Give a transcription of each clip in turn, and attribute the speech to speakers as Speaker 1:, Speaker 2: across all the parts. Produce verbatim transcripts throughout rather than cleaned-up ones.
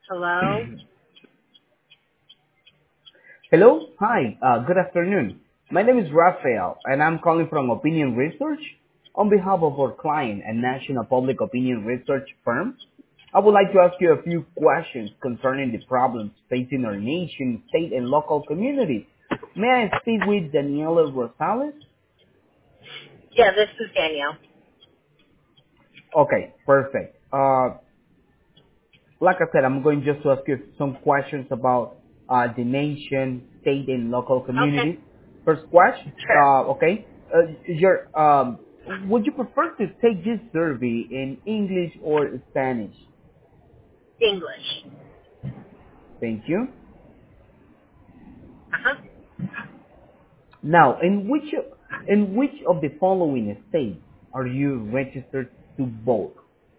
Speaker 1: Hello?
Speaker 2: Hello. Hi. Uh, good afternoon. My name is Rafael, and I'm calling from Opinion Research on behalf of our client, a national public opinion research firm. I would like to ask you a few questions concerning the problems facing our nation, state, and local communities. May I speak with Daniela Rosales?
Speaker 1: Yeah, this is Danielle.
Speaker 2: Okay, perfect. Uh, like I said, I'm going just to ask you some questions about uh, the nation, state, and local
Speaker 1: Okay,
Speaker 2: communities. First question,
Speaker 1: sure.
Speaker 2: uh, okay. Uh, your, um, would you prefer to take this survey in English or Spanish?
Speaker 1: English.
Speaker 2: Thank you.
Speaker 1: Uh-huh.
Speaker 2: Now, in which in which of the following states are you registered to vote?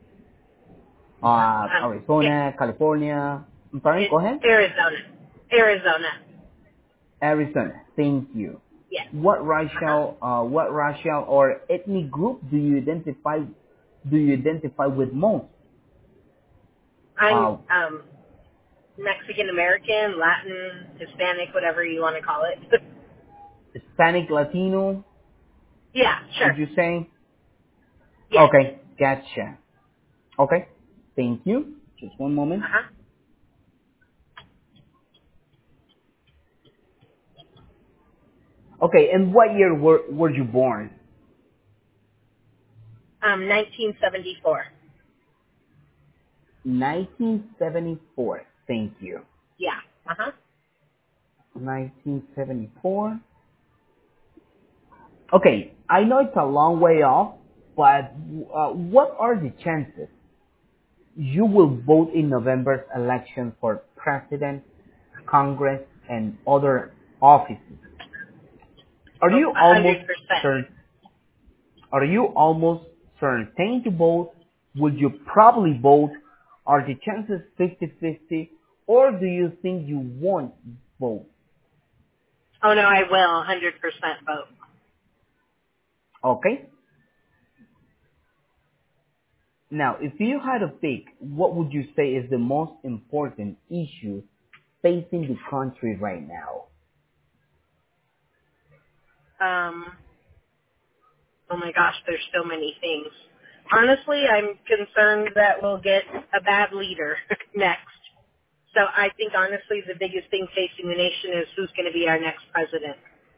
Speaker 2: Uh,
Speaker 1: Um, yeah,
Speaker 2: Arizona, California. I'm sorry.
Speaker 1: it,
Speaker 2: Go ahead.
Speaker 1: Arizona. Arizona.
Speaker 2: Arizona. Thank you.
Speaker 1: Yes.
Speaker 2: What
Speaker 1: Uh-huh.
Speaker 2: racial, uh, what racial or ethnic group do you identify, do you identify with most?
Speaker 1: I'm
Speaker 2: Uh,
Speaker 1: um, Mexican American, Latin, Hispanic, whatever you want to call it.
Speaker 2: Hispanic, Latino,
Speaker 1: yeah,
Speaker 2: would
Speaker 1: sure.
Speaker 2: you say?
Speaker 1: Yes.
Speaker 2: Okay, gotcha. Okay, thank you. Just one moment.
Speaker 1: Uh-huh.
Speaker 2: Okay, and what year were, were you born?
Speaker 1: Um, nineteen seventy-four.
Speaker 2: nineteen seventy-four. Thank you.
Speaker 1: Yeah. Uh-huh.
Speaker 2: nineteen seventy-four. Okay, I know it's a long way off, but uh, what are the chances you will vote in November's election for president, Congress, and other offices? Are
Speaker 1: Oh,
Speaker 2: you
Speaker 1: a
Speaker 2: almost
Speaker 1: hundred percent.
Speaker 2: certain? Are you almost certain to vote? Would you probably vote? Are the chances fifty-fifty? Or do you think you won't vote?
Speaker 1: Oh no, I will a hundred percent vote.
Speaker 2: Okay. Now, if you had to pick, what would you say is the most important issue facing the country right now?
Speaker 1: Um, oh my gosh, there's so many things. Honestly, I'm concerned that we'll get a bad leader next. So I think honestly the biggest thing facing the nation is who's going to be our next president.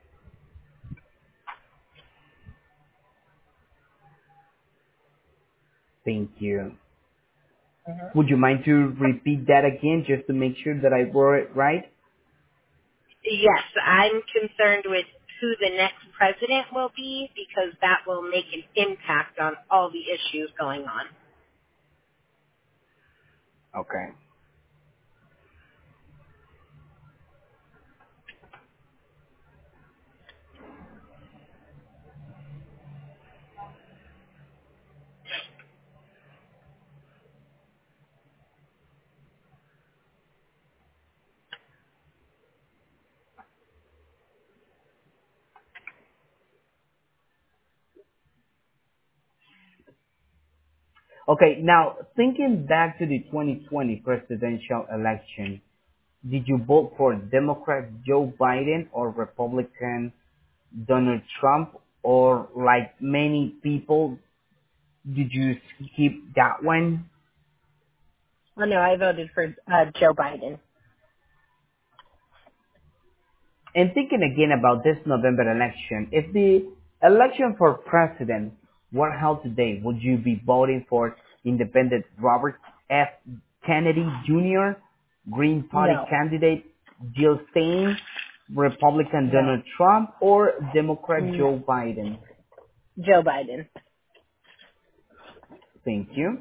Speaker 2: Thank you. Would you mind to repeat that again just to make sure that I wrote it right?
Speaker 1: Yes, I'm concerned with who the next president will be because that will make an impact on all the issues going on.
Speaker 2: Okay. Okay, now thinking back to the twenty twenty presidential election, did you vote for Democrat Joe Biden or Republican Donald Trump? Or like many people, did you skip that one?
Speaker 1: Oh no, I voted for uh, Joe Biden.
Speaker 2: And thinking again about this November election, if the election for president were held today, would you be voting for independent Robert F. Kennedy Junior, Green Party
Speaker 1: No,
Speaker 2: candidate Jill Stein, Republican
Speaker 1: no,
Speaker 2: Donald Trump, or Democrat
Speaker 1: no.
Speaker 2: Joe Biden?
Speaker 1: Joe Biden.
Speaker 2: Thank you.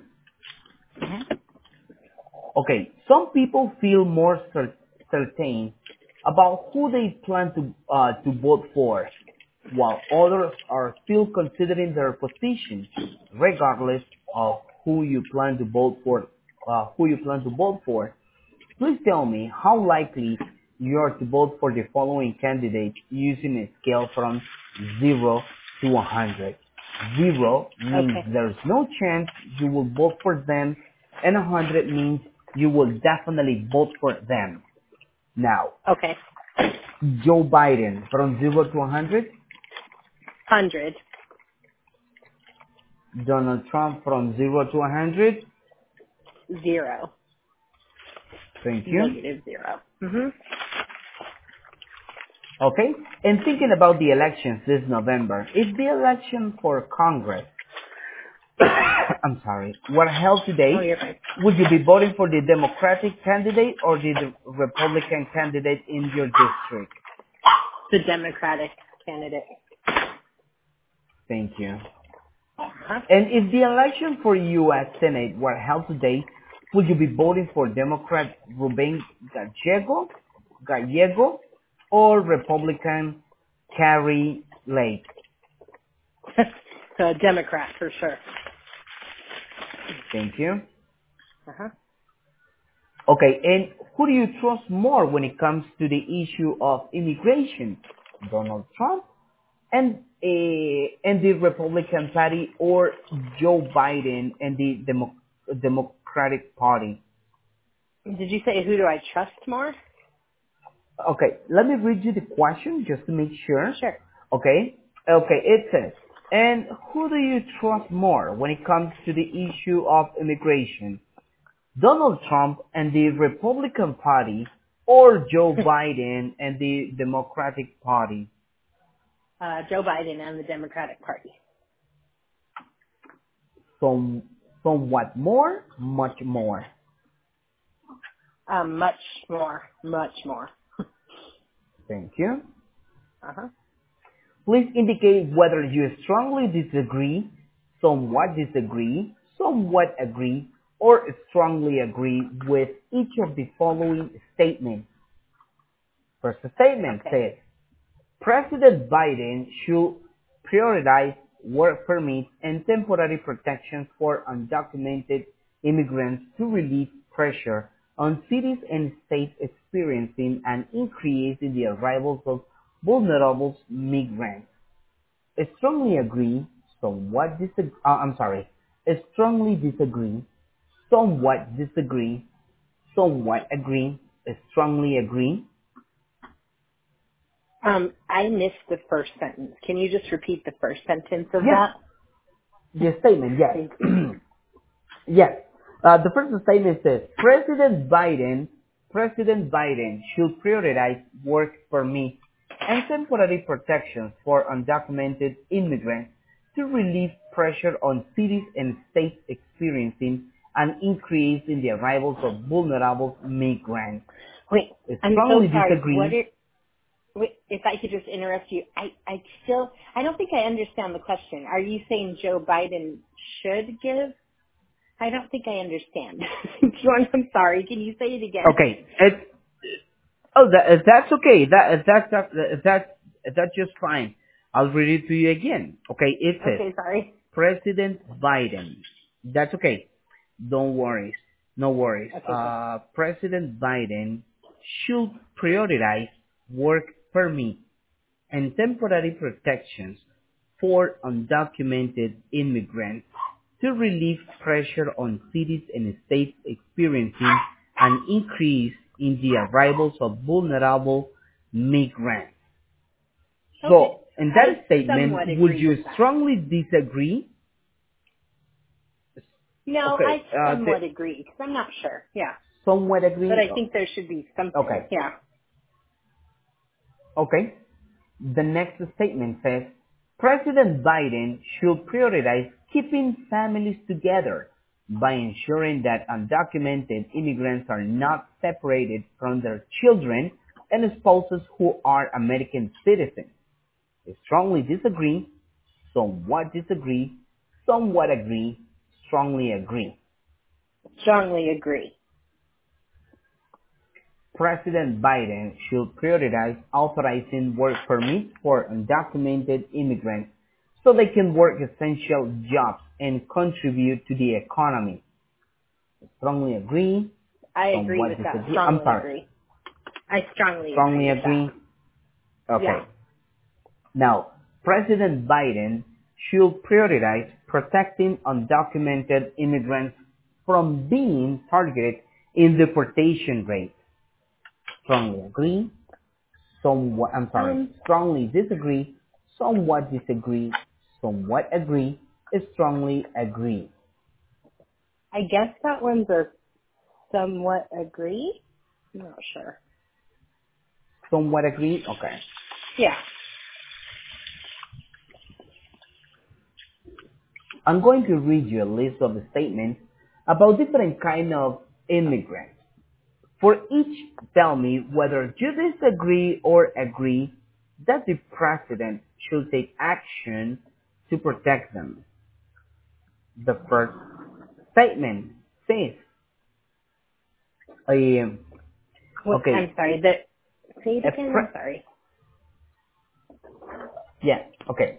Speaker 2: Okay, some people feel more cer- certain about who they plan to uh, to vote for, while others are still considering their position, regardless of who you plan to vote for. Uh, who you plan to vote for? Please tell me how likely you are to vote for the following candidates using a scale from zero to one hundred. Zero means
Speaker 1: Okay.
Speaker 2: there's no chance you will vote for them, and one hundred means you will definitely vote for them. Now,
Speaker 1: Okay.
Speaker 2: Joe Biden from zero to one hundred,
Speaker 1: Hundred.
Speaker 2: Donald Trump from zero to one hundred.
Speaker 1: Zero.
Speaker 2: Thank you.
Speaker 1: Negative zero. Mhm.
Speaker 2: Okay, and thinking about the elections this November, if the election for Congress, I'm sorry, were held
Speaker 1: Oh,
Speaker 2: today,
Speaker 1: you're fine.
Speaker 2: would you be voting for the Democratic candidate or the Republican candidate in your district?
Speaker 1: The Democratic candidate.
Speaker 2: Thank you.
Speaker 1: Huh?
Speaker 2: And if the election for U S Senate were held today, would you be voting for Democrat Ruben Gallego, Gallego or Republican Carrie Lake?
Speaker 1: So Democrat for sure.
Speaker 2: Thank you.
Speaker 1: Uh huh.
Speaker 2: Okay, and who do you trust more when it comes to the issue of immigration? Donald Trump and uh, and the Republican Party or Joe Biden and the Demo- Democratic Party?
Speaker 1: Did you say who do I trust more?
Speaker 2: Okay, let me read you the question just to make sure.
Speaker 1: Sure.
Speaker 2: Okay, okay, it says, and who do you trust more when it comes to the issue of immigration? Donald Trump and the Republican Party or Joe Biden and the Democratic Party?
Speaker 1: Uh, Joe Biden and the Democratic Party.
Speaker 2: Some, somewhat more, much more.
Speaker 1: Um, much more. Much more.
Speaker 2: Thank you.
Speaker 1: Uh huh.
Speaker 2: Please indicate whether you strongly disagree, somewhat disagree, somewhat agree, or strongly agree with each of the following statements. First statement
Speaker 1: Okay.
Speaker 2: says, President Biden should prioritize work permits and temporary protections for undocumented immigrants to relieve pressure on cities and states experiencing an increase in the arrivals of vulnerable migrants. I strongly agree, somewhat disagree, uh, I'm sorry, I strongly disagree, somewhat disagree, somewhat agree, I strongly agree.
Speaker 1: Um, I missed the first sentence. Can you just repeat the first sentence of
Speaker 2: Yes,
Speaker 1: that?
Speaker 2: the statement, yes.
Speaker 1: Thank you.
Speaker 2: Yes. Uh, the first statement says, President Biden, President Biden should prioritize work permits and temporary protections for undocumented immigrants to relieve pressure on cities and states experiencing an increase in the arrivals of vulnerable migrants.
Speaker 1: Wait,
Speaker 2: I
Speaker 1: I'm so
Speaker 2: strongly
Speaker 1: sorry. What
Speaker 2: disagree.
Speaker 1: are, wait, if I could just interrupt you, I, I still, I don't think I understand the question. Are you saying Joe Biden should give? I don't think I understand. Jordan, I'm sorry. Can you say it again?
Speaker 2: Okay, it's oh that, that's okay. That that's that, that's that's just fine. I'll read it to you again. Okay, it says
Speaker 1: Okay, sorry.
Speaker 2: President Biden. That's okay. Don't worry. No worries.
Speaker 1: Okay, good.
Speaker 2: Uh, President Biden should prioritize work permits and temporary protections for undocumented immigrants to relieve pressure on cities and states experiencing an increase in the arrivals of vulnerable migrants.
Speaker 1: Okay.
Speaker 2: So, in
Speaker 1: I
Speaker 2: that statement,
Speaker 1: somewhat
Speaker 2: would
Speaker 1: agree
Speaker 2: you
Speaker 1: with that.
Speaker 2: strongly disagree?
Speaker 1: No, I
Speaker 2: Okay, uh,
Speaker 1: somewhat
Speaker 2: the,
Speaker 1: agree because I'm not sure. Yeah.
Speaker 2: somewhat
Speaker 1: But
Speaker 2: agree?
Speaker 1: I think there should be something.
Speaker 2: Okay,
Speaker 1: Yeah.
Speaker 2: okay. The next statement says, President Biden should prioritize keeping families together by ensuring that undocumented immigrants are not separated from their children and spouses who are American citizens. I strongly disagree, somewhat disagree, somewhat agree, strongly agree.
Speaker 1: Strongly agree.
Speaker 2: President Biden should prioritize authorizing work permits for undocumented immigrants so they can work essential jobs and contribute to the economy. Strongly agree,
Speaker 1: I agree
Speaker 2: somewhat
Speaker 1: with that.
Speaker 2: disagree. I'm
Speaker 1: Strongly
Speaker 2: sorry,
Speaker 1: agree. I strongly agree
Speaker 2: strongly
Speaker 1: with that.
Speaker 2: agree.
Speaker 1: Yeah.
Speaker 2: Okay. Now, President Biden should prioritize protecting undocumented immigrants from being targeted in deportation rate? Strongly agree, somewhat, I'm sorry,
Speaker 1: Um,
Speaker 2: strongly disagree, somewhat disagree, somewhat agree, strongly agree.
Speaker 1: I guess that one's a somewhat agree. I'm not sure.
Speaker 2: Somewhat agree, okay.
Speaker 1: Yeah.
Speaker 2: I'm going to read you a list of statements about different kind of immigrants. For each, tell me whether you disagree or agree that the president should take action to protect them. The first statement says, um,
Speaker 1: What, I'm
Speaker 2: okay,
Speaker 1: sorry. That say it
Speaker 2: a
Speaker 1: again. I'm
Speaker 2: pre-
Speaker 1: sorry.
Speaker 2: yeah, okay,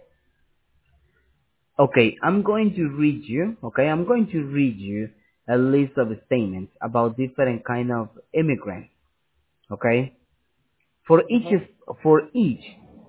Speaker 2: okay, I'm going to read you, okay, I'm going to read you a list of statements about different kind of immigrants, okay? For each,
Speaker 1: Mhm.
Speaker 2: for each,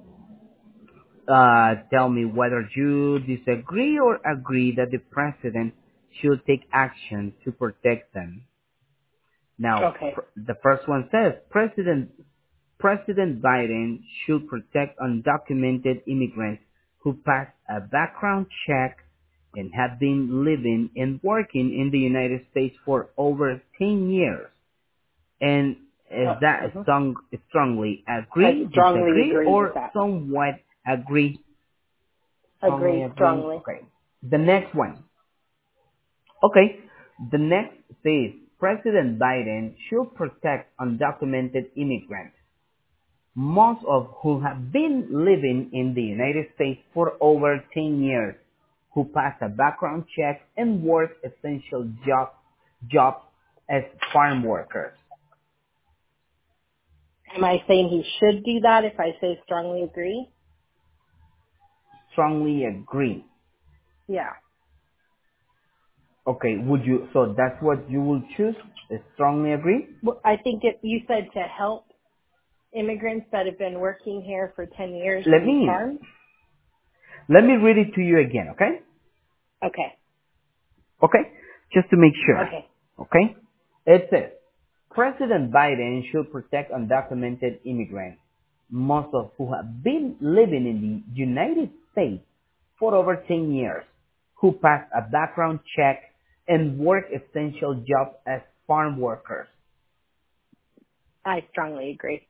Speaker 2: uh, tell me whether you disagree or agree that the president should take action to protect them. Now,
Speaker 1: Okay.
Speaker 2: pr- the first one says President President Biden should protect undocumented immigrants who pass a background check and have been living and working in the United States for over ten years. And is
Speaker 1: Oh,
Speaker 2: that a
Speaker 1: mhm.
Speaker 2: strong, strongly
Speaker 1: I
Speaker 2: agree,
Speaker 1: strongly
Speaker 2: disagree,
Speaker 1: agree with
Speaker 2: or
Speaker 1: that.
Speaker 2: somewhat agree? Strongly
Speaker 1: Agree
Speaker 2: agree.
Speaker 1: strongly.
Speaker 2: Okay. The next one. Okay. The next says President Biden should protect undocumented immigrants, most of whom have been living in the United States for over ten years, who pass a background check and work essential jobs, jobs as farm workers.
Speaker 1: Am I saying he should do that if I say strongly agree?
Speaker 2: Strongly agree.
Speaker 1: Yeah.
Speaker 2: Okay. Would you? So that's what you will choose. Strongly agree.
Speaker 1: Well, I think it, you said to help immigrants that have been working here for ten years
Speaker 2: Let
Speaker 1: in
Speaker 2: me
Speaker 1: farms.
Speaker 2: let me read it to you again. Okay.
Speaker 1: Okay.
Speaker 2: Okay? Just to make sure.
Speaker 1: Okay.
Speaker 2: Okay? It says, President Biden should protect undocumented immigrants, most of who have been living in the United States for over ten years, who pass a background check and work essential jobs as farm workers.
Speaker 1: I strongly agree.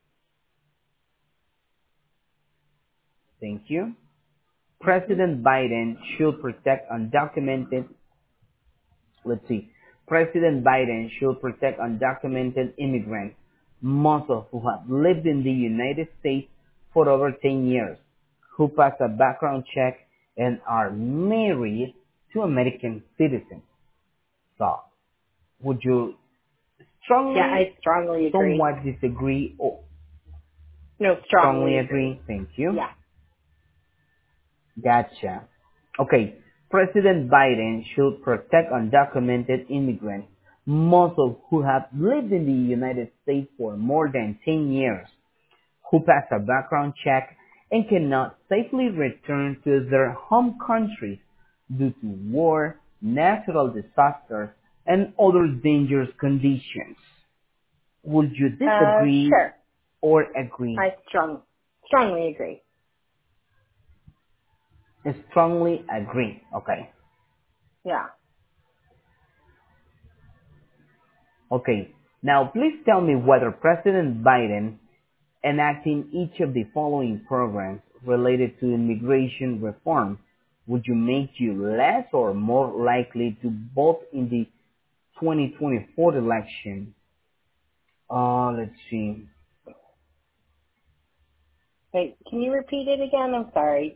Speaker 2: Thank you.
Speaker 1: Hmm.
Speaker 2: President Biden should protect undocumented let's see, President Biden should protect undocumented immigrants, most of who have lived in the United States for over ten years, who pass a background check and are married to American citizens. So, would you
Speaker 1: Yeah,
Speaker 2: strongly,
Speaker 1: I strongly agree.
Speaker 2: somewhat disagree, or
Speaker 1: No,
Speaker 2: strongly
Speaker 1: strongly agree.
Speaker 2: agree? Thank you.
Speaker 1: Yeah.
Speaker 2: Gotcha. Okay, President Biden should protect undocumented immigrants, most of who have lived in the United States for more than ten years, who pass a background check and cannot safely return to their home countries due to war, natural disasters, and other dangerous conditions. Would you
Speaker 1: Uh,
Speaker 2: disagree
Speaker 1: sure.
Speaker 2: or agree?
Speaker 1: I strong, strongly agree.
Speaker 2: Strongly agree. Okay.
Speaker 1: Yeah.
Speaker 2: Okay. Now, please tell me whether President Biden enacting each of the following programs related to immigration reform would you make you less or more likely to vote in the twenty twenty-four election? Uh, let's see.
Speaker 1: Wait, can you repeat it again? I'm sorry.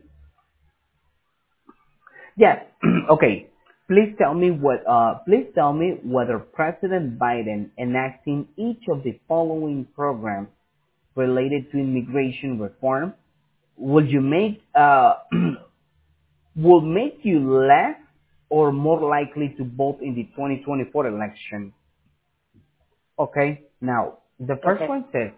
Speaker 2: Yes. Okay. Please tell me what. Uh, please tell me whether President Biden enacting each of the following programs related to immigration reform would you make uh will make you less or more likely to vote in the twenty twenty-four election. Okay, now the first
Speaker 1: Okay.
Speaker 2: one says,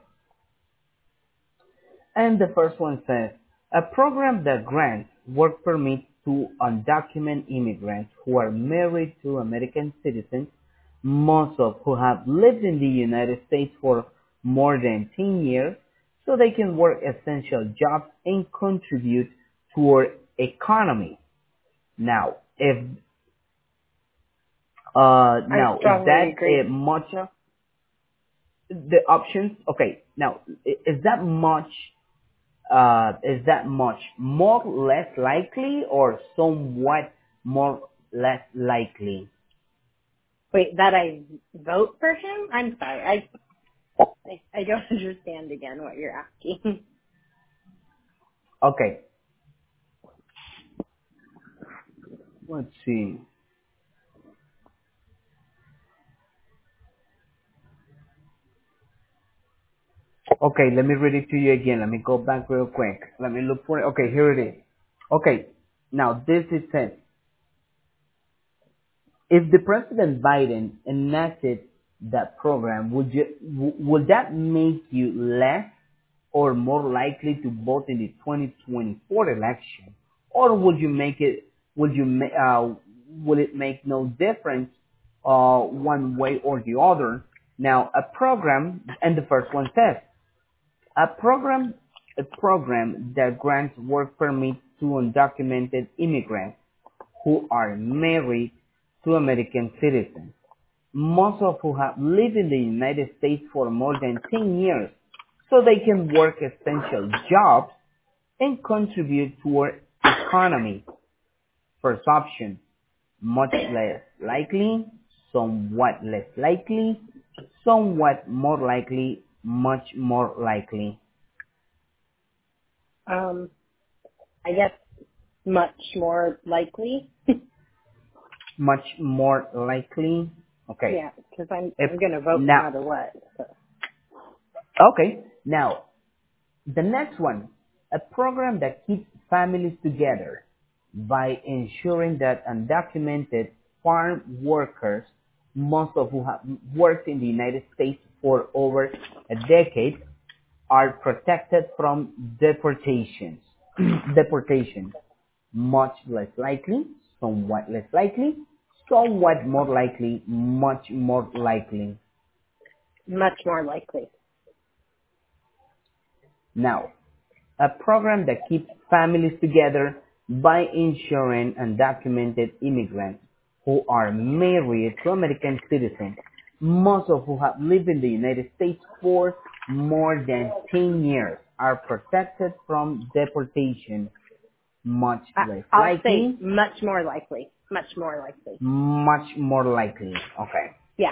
Speaker 2: and the first one says, a program that grants work permits to undocumented immigrants who are married to American citizens most of who have lived in the United States for more than ten years so they can work essential jobs and contribute to our economy. Now, if uh,
Speaker 1: I
Speaker 2: now is
Speaker 1: strongly
Speaker 2: that
Speaker 1: agree.
Speaker 2: uh, much the options? Okay, now i- is that much uh, is that much more less likely or somewhat more less likely?
Speaker 1: Wait, that I vote for him? I'm sorry. I I, I don't understand again what you're asking.
Speaker 2: Okay, let's see. Okay, let me read it to you again. Let me go back real quick. Let me look for it. Okay, here it is. Okay, now this it says, if the President Biden enacted that program, would you w- would that make you less or more likely to vote in the twenty twenty-four election, or would you make it? Would you ma- uh, will it make no difference uh, one way or the other? Now, a program, and the first one says, a program a program that grants work permits to undocumented immigrants who are married to American citizens, most of who have lived in the United States for more than ten years, so they can work essential jobs and contribute to our economy. First option, much less likely, somewhat less likely, somewhat more likely, much more likely.
Speaker 1: um, I guess much more likely.
Speaker 2: Much more likely. Okay.
Speaker 1: Yeah, because I'm
Speaker 2: If
Speaker 1: I'm gonna vote no
Speaker 2: now,
Speaker 1: matter what. So.
Speaker 2: okay. Now, the next one, a program that keeps families together by ensuring that undocumented farm workers, most of who have worked in the United States for over a decade, are protected from deportations. Deportation. Much less likely, somewhat less likely, somewhat more likely, much more likely.
Speaker 1: Much more likely.
Speaker 2: Now, a program that keeps families together by ensuring undocumented immigrants who are married to American citizens, most of who have lived in the United States for more than ten years, are protected from deportation. Much
Speaker 1: I,
Speaker 2: less
Speaker 1: I'll say
Speaker 2: likely,
Speaker 1: much more likely. Much more likely.
Speaker 2: much more likely. Okay.
Speaker 1: Yeah.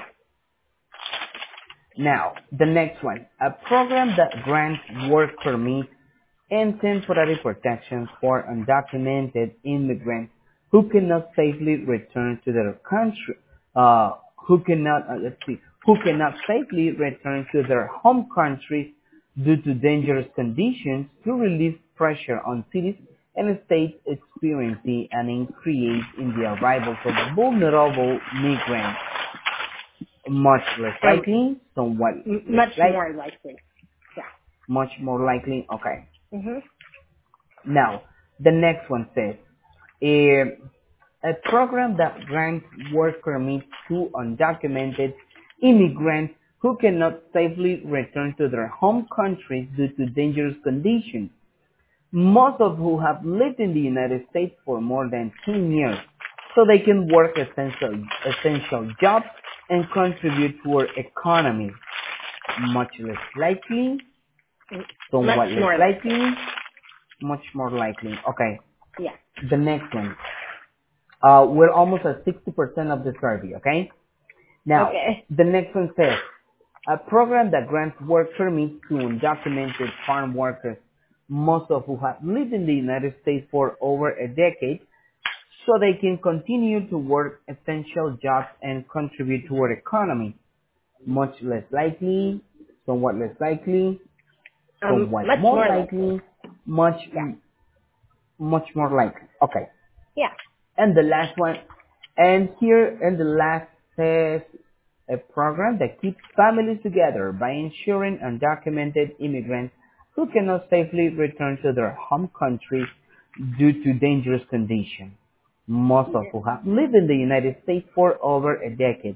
Speaker 2: Now, the next one, a program that grants work permits and temporary protection for undocumented immigrants who cannot safely return to their country, uh, who cannot, uh, let's see, who cannot safely return to their home countries due to dangerous conditions to relieve pressure on cities and states experiencing an increase in the arrivals of vulnerable migrants. Much less
Speaker 1: Um,
Speaker 2: likely, somewhat
Speaker 1: m-
Speaker 2: less
Speaker 1: much
Speaker 2: like,
Speaker 1: more likely. Yeah.
Speaker 2: much more likely. Okay.
Speaker 1: Mhm.
Speaker 2: Now, the next one says, a, a program that grants work permits to undocumented immigrants who cannot safely return to their home countries due to dangerous conditions, most of who have lived in the United States for more than ten years, so they can work essential, essential jobs and contribute to our economy. Much less likely,
Speaker 1: M-
Speaker 2: somewhat
Speaker 1: Much
Speaker 2: less
Speaker 1: more likely.
Speaker 2: likely, much more likely. Okay,
Speaker 1: Yeah.
Speaker 2: the next one. Uh, we're almost at sixty percent of the survey, okay? Now,
Speaker 1: Okay.
Speaker 2: the next one says, a program that grants work permits to undocumented farm workers, most of who have lived in the United States for over a decade, so they can continue to work essential jobs and contribute to our economy. Much less likely, somewhat less likely,
Speaker 1: Um,
Speaker 2: somewhat
Speaker 1: much
Speaker 2: more
Speaker 1: more likely.
Speaker 2: likely, much,
Speaker 1: Yeah.
Speaker 2: much more likely. Okay.
Speaker 1: Yeah.
Speaker 2: And the last one, and here in the last says a program that keeps families together by ensuring undocumented immigrants who cannot safely return to their home countries due to dangerous conditions, most of who have lived in the United States for over a decade,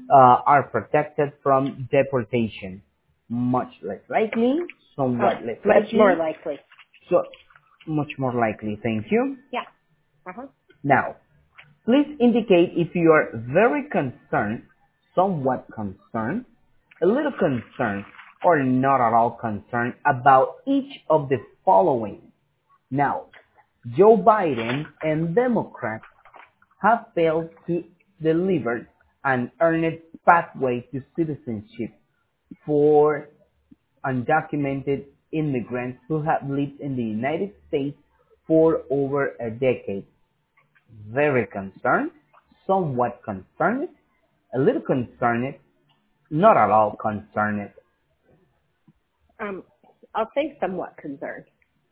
Speaker 2: uh, are protected from deportation. Much less likely,
Speaker 1: Oh,
Speaker 2: somewhat less
Speaker 1: much more
Speaker 2: likely,
Speaker 1: likely.
Speaker 2: so much more likely. Thank you.
Speaker 1: Yeah. Uh-huh.
Speaker 2: Now, please indicate if you are very concerned, somewhat concerned, a little concerned, or not at all concerned about each of the following. Now, Joe Biden and Democrats have failed to deliver an earned pathway to citizenship for undocumented immigrants who have lived in the United States for over a decade. Very concerned, somewhat concerned, a little concerned, not at all concerned,
Speaker 1: Um, I'll say somewhat concerned.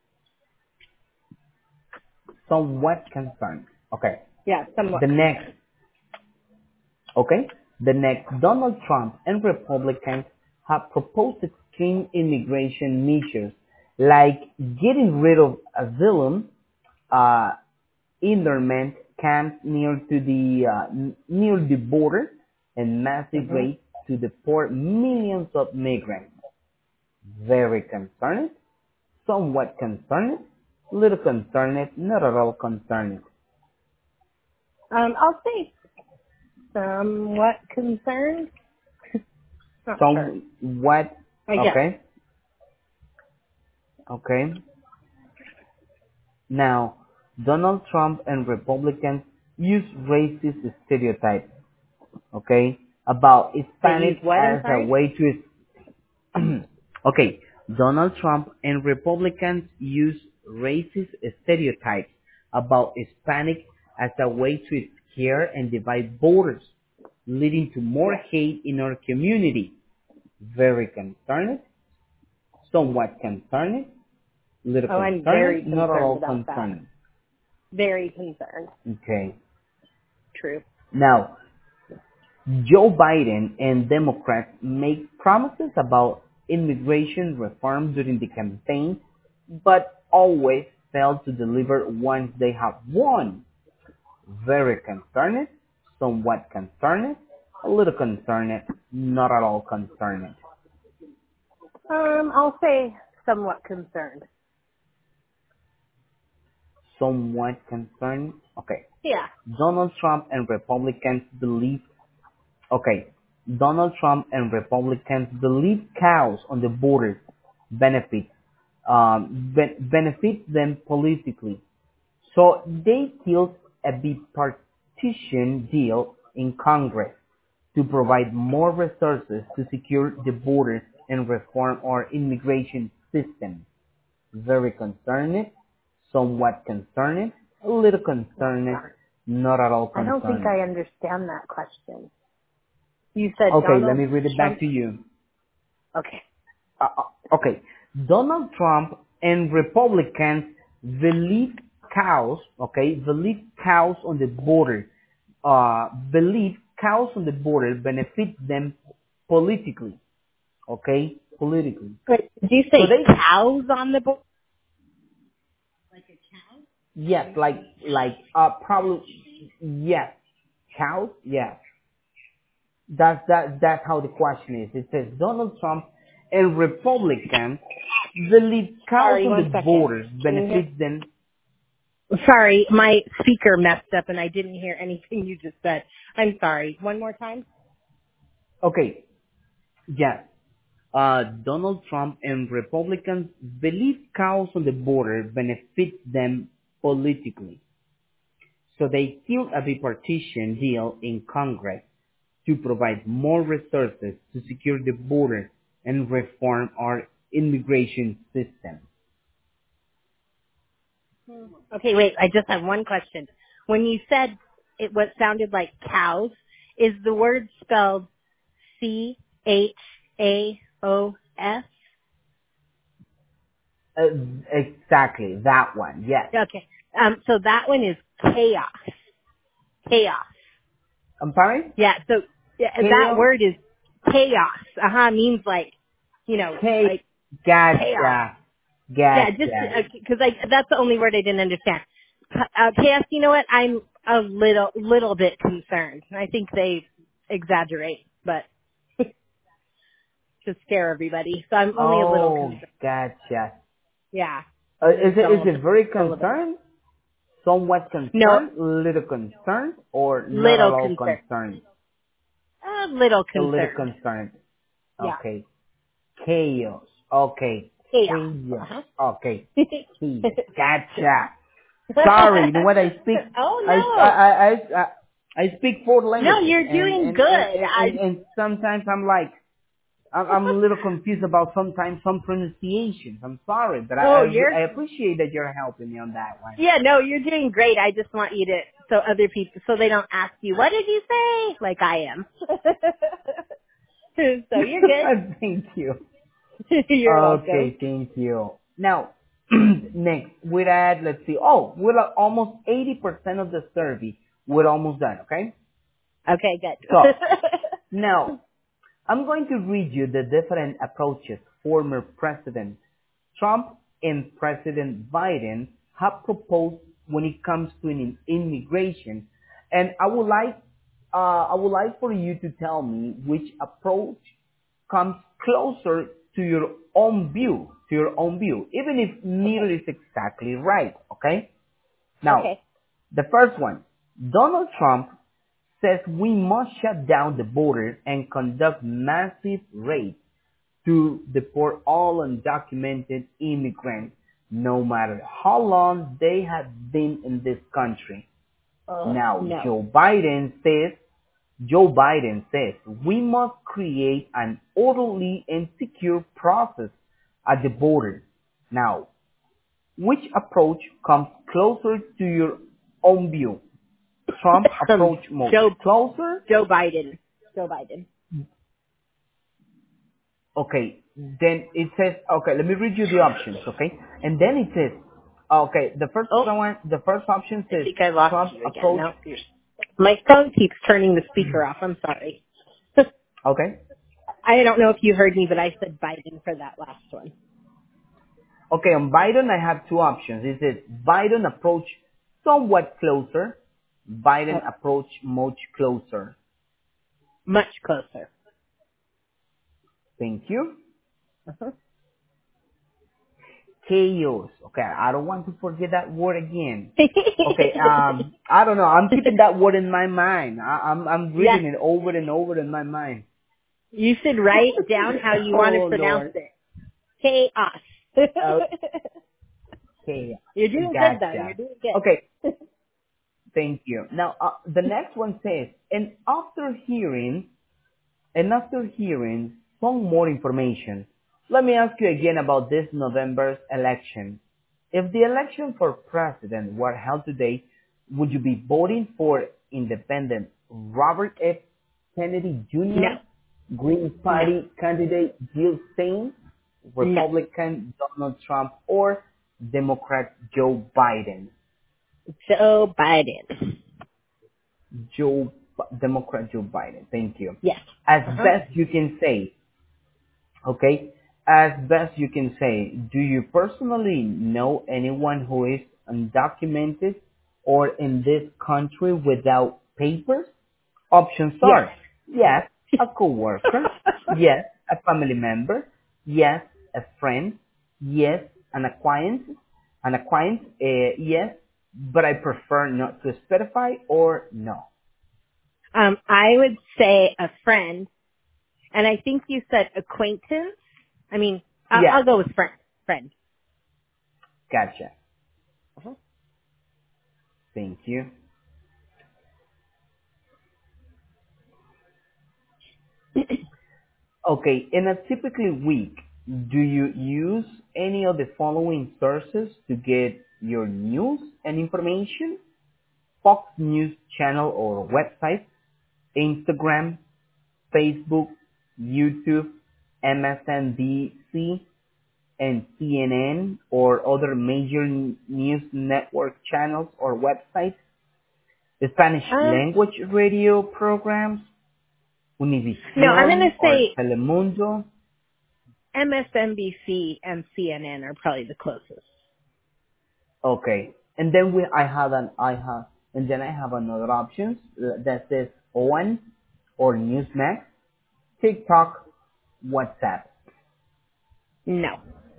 Speaker 2: somewhat concerned. Okay.
Speaker 1: Yeah, somewhat
Speaker 2: The next,
Speaker 1: concerned.
Speaker 2: okay. The next, Donald Trump and Republicans have proposed extreme immigration measures like getting rid of asylum, uh, internment camps near to the uh, n- near the border and massive
Speaker 1: Mm-hmm.
Speaker 2: raids to deport millions of migrants. Very concerned, somewhat concerned, little concerned, not at all concerned.
Speaker 1: Um, I'll say somewhat concerned. Not sure.
Speaker 2: Somewhat,
Speaker 1: I guess.
Speaker 2: okay, okay. Now, Donald Trump and Republicans use racist stereotypes, okay, about
Speaker 1: They use
Speaker 2: Hispanics
Speaker 1: what? I'm
Speaker 2: as a
Speaker 1: sorry.
Speaker 2: way to okay, Donald Trump and Republicans use racist stereotypes about Hispanic as a way to scare and divide voters, leading to more
Speaker 1: Yes.
Speaker 2: hate in our community. Very concerned, somewhat concerned, little
Speaker 1: Oh, I'm
Speaker 2: concerned,
Speaker 1: very
Speaker 2: not at
Speaker 1: concerned
Speaker 2: all
Speaker 1: about that.
Speaker 2: concerned.
Speaker 1: Very concerned.
Speaker 2: Okay.
Speaker 1: True.
Speaker 2: Now, Joe Biden and Democrats make promises about immigration reform during the campaign, but always fail to deliver once they have won. Very concerned, somewhat concerned, a little concerned, not at all concerned.
Speaker 1: Um, I'll say somewhat concerned.
Speaker 2: Somewhat concerned. Okay.
Speaker 1: Yeah.
Speaker 2: Donald Trump and Republicans believe Okay, Donald Trump and Republicans believe cows on the border benefit um, be- benefit them politically. So they killed a bipartisan deal in Congress to provide more resources to secure the border and reform our immigration system. Very concerned, somewhat concerned, a little
Speaker 1: Oh,
Speaker 2: concerned,
Speaker 1: sorry.
Speaker 2: not at all
Speaker 1: I don't think
Speaker 2: concerned.
Speaker 1: I understand that question. You said
Speaker 2: Okay, let
Speaker 1: Donald
Speaker 2: me read it back
Speaker 1: Trump.
Speaker 2: to you.
Speaker 1: Okay.
Speaker 2: Uh, uh, okay, Donald Trump and Republicans believe cows, okay, believe cows on the border, uh, believe cows on the border benefit them politically, okay, politically.
Speaker 1: Wait, did you
Speaker 2: So
Speaker 1: say
Speaker 2: they,
Speaker 1: cows on the board?
Speaker 2: yes, like, like, uh, probably, yes, cows, yes. That's, that, that's how the question is. It says Donald Trump and Republicans believe cows
Speaker 1: Sorry,
Speaker 2: on the
Speaker 1: one second.
Speaker 2: borders
Speaker 1: Can you hear?
Speaker 2: benefit them.
Speaker 1: Sorry, my speaker messed up and I didn't hear anything you just said. I'm sorry. One more time?
Speaker 2: Okay, yes. Uh, Donald Trump and Republicans believe cows on the border benefit them politically. So they killed a bipartisan deal in Congress to provide more resources to secure the border and reform our immigration system.
Speaker 1: Okay, wait. I just have one question. When you said it what sounded like cows, is the word spelled C H A O S?
Speaker 2: Uh, exactly, that one, yes.
Speaker 1: Okay. Um, so that one is chaos. Chaos.
Speaker 2: I'm sorry?
Speaker 1: Yeah, so yeah, that
Speaker 2: Chaos?
Speaker 1: word is chaos. Uh-huh, means like, you know,
Speaker 2: K,
Speaker 1: like chaos.
Speaker 2: gotcha,
Speaker 1: Yeah, just
Speaker 2: gotcha.
Speaker 1: because I that's the only word I didn't understand. Uh, chaos. You know what? I'm a little little bit concerned. I think they exaggerate, but to scare everybody. So I'm only a little
Speaker 2: Oh,
Speaker 1: concerned.
Speaker 2: gotcha.
Speaker 1: Yeah.
Speaker 2: Uh, is it is
Speaker 1: So
Speaker 2: it
Speaker 1: just
Speaker 2: very
Speaker 1: a little bit.
Speaker 2: concerned, somewhat
Speaker 1: No,
Speaker 2: concerned, little concerned, or not at
Speaker 1: little
Speaker 2: all
Speaker 1: concerned.
Speaker 2: concerned?
Speaker 1: A little
Speaker 2: A little
Speaker 1: concerned.
Speaker 2: concerned.
Speaker 1: Yeah.
Speaker 2: Okay. Chaos. Okay.
Speaker 1: Chaos.
Speaker 2: Chaos.
Speaker 1: Uh-huh.
Speaker 2: Okay. Chaos. Gotcha. Sorry, you know what? I speak,
Speaker 1: Oh
Speaker 2: I, I,
Speaker 1: no.
Speaker 2: I, I, I speak four
Speaker 1: No,
Speaker 2: languages,
Speaker 1: you're
Speaker 2: and
Speaker 1: doing
Speaker 2: and
Speaker 1: good.
Speaker 2: and and,
Speaker 1: I
Speaker 2: and, and sometimes I'm like, I'm, I'm a little confused about sometimes some pronunciations. I'm sorry, but I,
Speaker 1: Oh,
Speaker 2: I,
Speaker 1: you're
Speaker 2: I appreciate that you're helping me on that one.
Speaker 1: yeah, no, you're doing great. I just want you to so other people so they don't ask you, what did you say? Like I am. So you're good.
Speaker 2: Thank you.
Speaker 1: You're welcome.
Speaker 2: Okay, thank you. Now, next, we're at, let's see, oh, we're at almost eighty percent of the survey. We're almost done, okay?
Speaker 1: Okay, good.
Speaker 2: So, now, I'm going to read you the different approaches former President Trump and President Biden have proposed when it comes to an immigration. And I would like, uh, I would like for you to tell me which approach comes closer to your own view, to your own view, even if neither
Speaker 1: Okay.
Speaker 2: is exactly right, okay? Now,
Speaker 1: Okay.
Speaker 2: the first one, Donald Trump says we must shut down the border and conduct massive raids to deport all undocumented immigrants, no matter how long they have been in this country.
Speaker 1: Uh,
Speaker 2: Now,
Speaker 1: no.
Speaker 2: Joe Biden says Joe Biden says we must create an orderly and secure process at the border. Now, which approach comes closer to your own view? Trump
Speaker 1: um,
Speaker 2: approach much
Speaker 1: Joe
Speaker 2: closer?
Speaker 1: Joe Biden. Joe Biden.
Speaker 2: Okay, then it says, okay, let me read you the options, okay? And then it says, okay, the first
Speaker 1: Oh,
Speaker 2: one, the first option
Speaker 1: I
Speaker 2: says
Speaker 1: think I lost
Speaker 2: Trump
Speaker 1: you again.
Speaker 2: approach,
Speaker 1: No, you're, my phone keeps turning the speaker off. I'm sorry.
Speaker 2: okay?
Speaker 1: I don't know if you heard me, but I said Biden for that last one.
Speaker 2: Okay, on Biden, I have two options. It says Biden approach somewhat closer, Biden
Speaker 1: Oh,
Speaker 2: approach much closer.
Speaker 1: much closer.
Speaker 2: Thank you.
Speaker 1: Uh-huh.
Speaker 2: Chaos. Okay, I don't want to forget that word again. Okay, um, I don't know. I'm keeping that word in my mind. I, I'm I'm
Speaker 1: Yes,
Speaker 2: reading it over and over in my mind.
Speaker 1: you should write down how you want to
Speaker 2: Oh
Speaker 1: pronounce
Speaker 2: Lord.
Speaker 1: it. Chaos.
Speaker 2: Okay,
Speaker 1: You're doing good though. You're
Speaker 2: gotcha.
Speaker 1: doing
Speaker 2: Okay,
Speaker 1: good.
Speaker 2: thank you. Now, uh, the next one says, and after hearing And after hearing some more information, let me ask you again about this November's election. If the election for president were held today, would you be voting for independent Robert F. Kennedy
Speaker 1: No,
Speaker 2: Junior, Green
Speaker 1: no,
Speaker 2: Party candidate Jill Stein,
Speaker 1: no.
Speaker 2: Republican Donald Trump, or Democrat Joe Biden?
Speaker 1: Joe Biden.
Speaker 2: Joe, Democrat Joe Biden. Thank you.
Speaker 1: Yes.
Speaker 2: As
Speaker 1: Uh huh.
Speaker 2: best you can say, okay, as best you can say, do you personally know anyone who is undocumented or in this country without papers? Options
Speaker 1: Yes.
Speaker 2: are yes, a coworker, yes, a family member, yes, a friend, yes, an acquaintance, an acquaintance, uh, yes, but I prefer not to specify, or no.
Speaker 1: um, I would say a friend, and I think you said acquaintance. I mean, I'll,
Speaker 2: Yeah,
Speaker 1: I'll go with friend. Friend.
Speaker 2: gotcha.
Speaker 1: Uh-huh.
Speaker 2: Thank you. Okay, in a typical week, do you use any of the following sources to get your news and information? Fox News channel or website, Instagram, Facebook, YouTube, M S N B C, and C N N or other major n- news network channels or websites, Spanish
Speaker 1: um,
Speaker 2: language radio programs,
Speaker 1: no, I'm going to
Speaker 2: Univision or
Speaker 1: say
Speaker 2: Telemundo.
Speaker 1: M S N B C and C N N are probably the closest.
Speaker 2: Okay. And then we, I have an, I have, and then I have another option uh, that says O N, or Newsmax, TikTok, WhatsApp?
Speaker 1: No.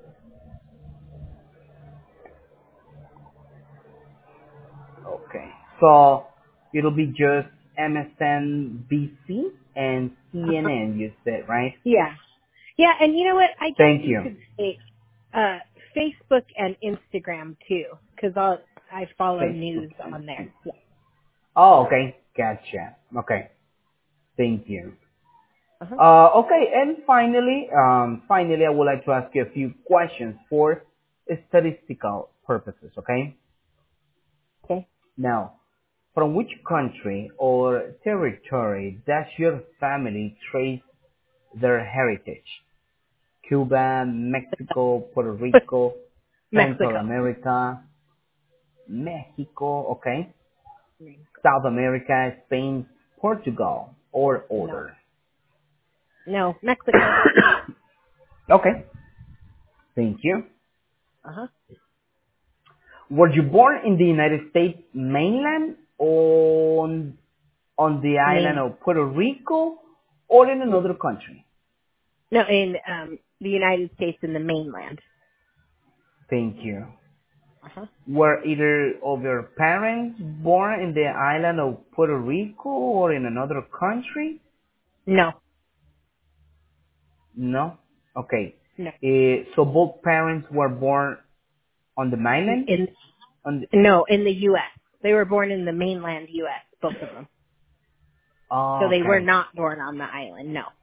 Speaker 2: Okay. So it'll be just M S N B C and
Speaker 1: Uh-huh.
Speaker 2: C N N, you said, right?
Speaker 1: Yeah. Yeah, and you know what? I guess
Speaker 2: Thank
Speaker 1: you
Speaker 2: you.
Speaker 1: could say uh, Facebook and Instagram too, because I follow
Speaker 2: Facebook
Speaker 1: news
Speaker 2: and
Speaker 1: on there.
Speaker 2: Instagram.
Speaker 1: Yeah.
Speaker 2: Oh, okay. Gotcha. Okay. Thank you.
Speaker 1: Uh-huh.
Speaker 2: Uh, okay, and finally, um, finally, I would like to ask you a few questions for statistical purposes, okay?
Speaker 1: Okay.
Speaker 2: Now, from which country or territory does your family trace their heritage? Cuba, Mexico, Puerto Rico, Central
Speaker 1: Mexico.
Speaker 2: America, Mexico, okay? South America, Spain, Portugal, or
Speaker 1: No.
Speaker 2: other?
Speaker 1: No. Mexico.
Speaker 2: Okay, thank you.
Speaker 1: Uh-huh.
Speaker 2: Were you born in the United States mainland or on, on the island
Speaker 1: Main.
Speaker 2: of Puerto Rico or in another country?
Speaker 1: No, in um the United States in the mainland.
Speaker 2: Thank you.
Speaker 1: Uh-huh.
Speaker 2: Were either of your parents born in the island of Puerto Rico or in another country?
Speaker 1: No.
Speaker 2: No? Okay.
Speaker 1: No.
Speaker 2: Eh, so both parents were born on the mainland?
Speaker 1: In
Speaker 2: On the,
Speaker 1: no, in the U S. They were born in the mainland U S, both of them. So
Speaker 2: oh,
Speaker 1: they were
Speaker 2: okay.
Speaker 1: not born on the island. No.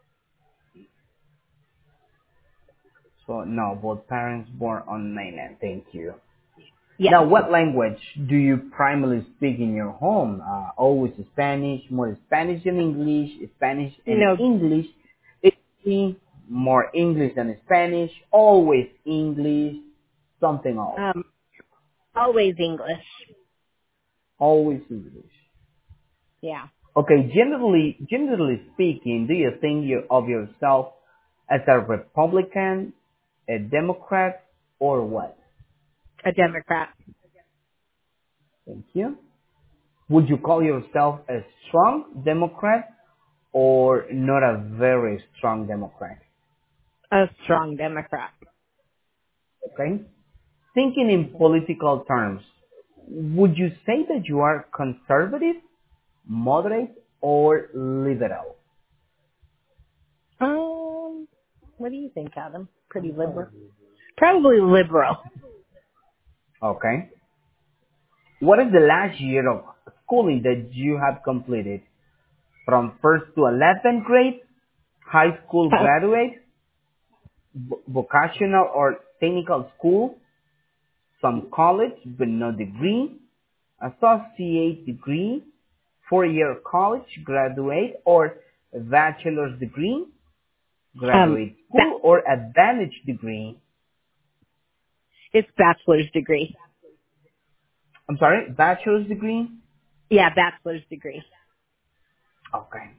Speaker 2: So no, both parents born on mainland. Thank you.
Speaker 1: Yes.
Speaker 2: Now, what language do you primarily speak in your home? Uh, always Spanish, more Spanish than English, Spanish and
Speaker 1: No.
Speaker 2: English, English, more English than Spanish, always English, something else,
Speaker 1: Um always English.
Speaker 2: always English.
Speaker 1: Yeah.
Speaker 2: Okay, generally, generally speaking, do you think you, of yourself as a Republican, a Democrat, or what?
Speaker 1: A Democrat.
Speaker 2: Thank you. Would you call yourself a strong Democrat or not a very strong Democrat?
Speaker 1: A strong Democrat.
Speaker 2: Okay? Thinking in political terms, would you say that you are conservative, moderate, or liberal?
Speaker 1: Um what do you think, Adam? Pretty liberal. Probably liberal.
Speaker 2: Okay. What is the last year of schooling that you have completed? From first to eleventh grade, high school
Speaker 1: Uh,
Speaker 2: graduate, vo- vocational or technical school, some college but no degree, associate degree, four-year college graduate or bachelor's degree,
Speaker 1: um
Speaker 2: graduate
Speaker 1: ba-
Speaker 2: school or advantage degree.
Speaker 1: it's bachelor's degree.
Speaker 2: I'm sorry, bachelor's degree?
Speaker 1: Yeah, bachelor's degree.
Speaker 2: Okay.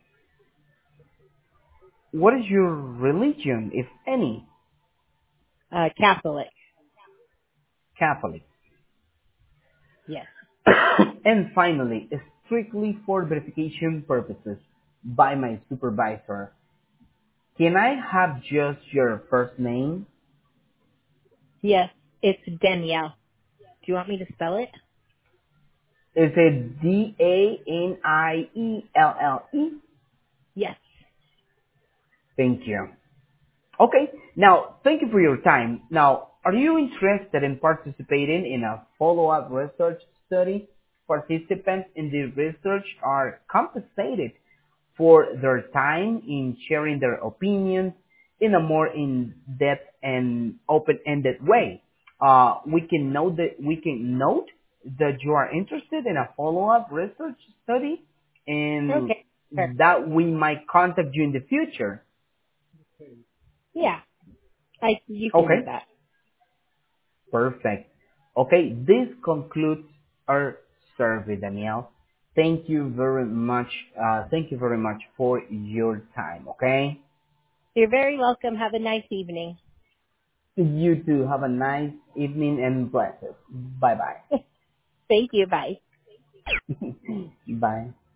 Speaker 2: What is your religion, if any?
Speaker 1: Uh Catholic.
Speaker 2: Catholic.
Speaker 1: Yes.
Speaker 2: And finally, strictly for verification purposes by my supervisor, can I have just your first name?
Speaker 1: Yes. It's Danielle. Do you want me to spell it?
Speaker 2: Is it D A N I E L L E?
Speaker 1: Yes.
Speaker 2: Thank you. Okay, now thank you for your time. Now, are you interested in participating in a follow-up research study? Participants in the research are compensated for their time in sharing their opinions in a more in-depth and open-ended way. Uh, we can note that we can note that you are interested in a follow-up research study, and
Speaker 1: Okay. Sure.
Speaker 2: that we might contact you in the future.
Speaker 1: Yeah. I you can do
Speaker 2: Okay,
Speaker 1: that.
Speaker 2: perfect. Okay, this concludes our survey, Danielle. Thank you very much. Uh, thank you very much for your time. Okay.
Speaker 1: You're very welcome. Have a nice evening.
Speaker 2: You too. Have a nice evening and blessed. Bye bye.
Speaker 1: Thank you. Bye.
Speaker 2: Bye.